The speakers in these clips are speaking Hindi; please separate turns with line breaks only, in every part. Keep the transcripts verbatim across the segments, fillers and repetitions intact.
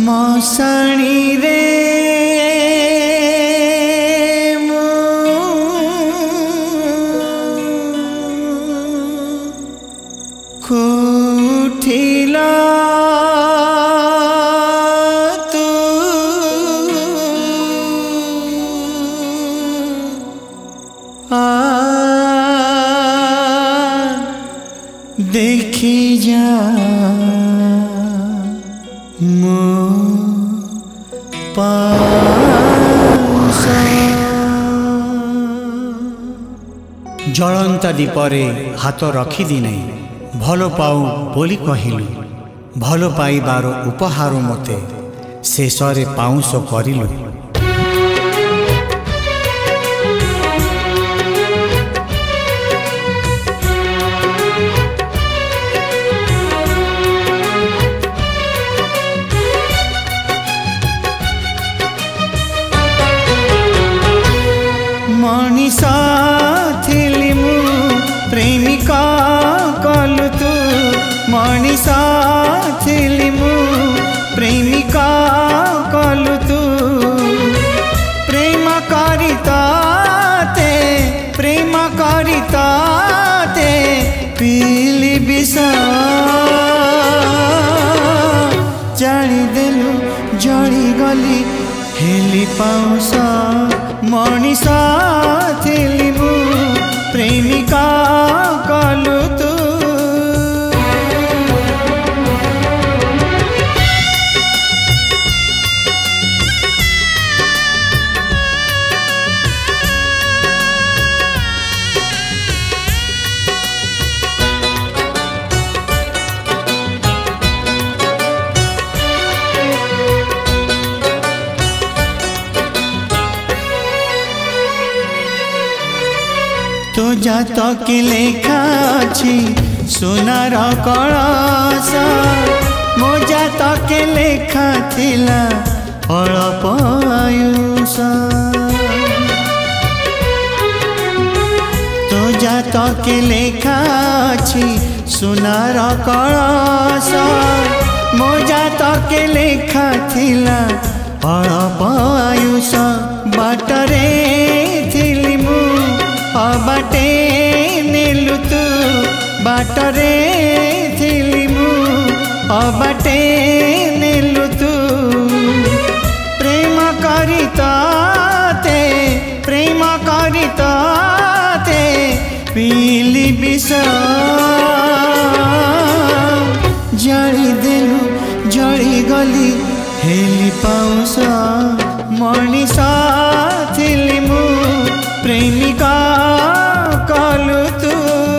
मशाणी रे कोठिला तू आ देखी जा मो जलंता दीपरे हाथ रखिदी नहीं भल पाऊ बोली कहिलु भल पाइबार उपहार मते शेष रे पाउंस करिलु। मनीषा थिली मु प्रेमिका कलु तू मनीषा थिली मु प्रेमिका कलु तू प्रेम करिता ते प्रेम करिता ते पीली विष जानी देलु जड़ी गली हेली पाउस मनीषा थिली मु प्रेमिका कलु तू। तो जात के लेखा छी सोनार कलश मो जात के लेखा थिला अल्प आयुष तो जात के लेखा छी सोनार कलश मो जात के लेखा थिला अल्प आयुष बाटरे थिली मु बाटे नेलु तू बाटरे थिली मु बाटे नेलु तू प्रेम करिता ते प्रेम करिता ते पीली विष जड़ी देलु जड़ी गली हेली पाउस मनीषा थिली मु प्रेमिका कलु तू।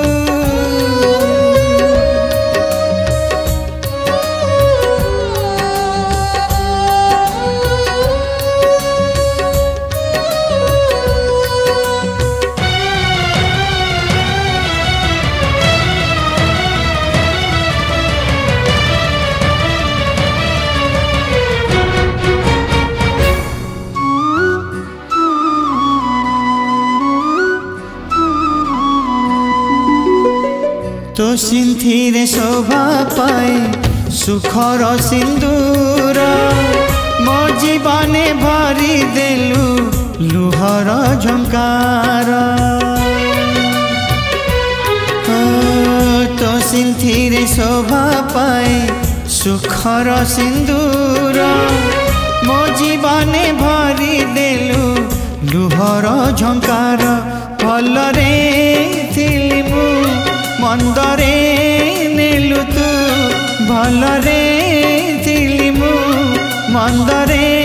तो सिंथी शोभा पाए सुखर सिंदूर मो जीवने भरी देलु लुहर झंकार तो सिंथी शोभा पाए सुखर सिंदूर मो जीवने भरी देलु लुहर झंकार भलरे थिली मु मंदरे नेलु तू भलरे थिली मु मंदरे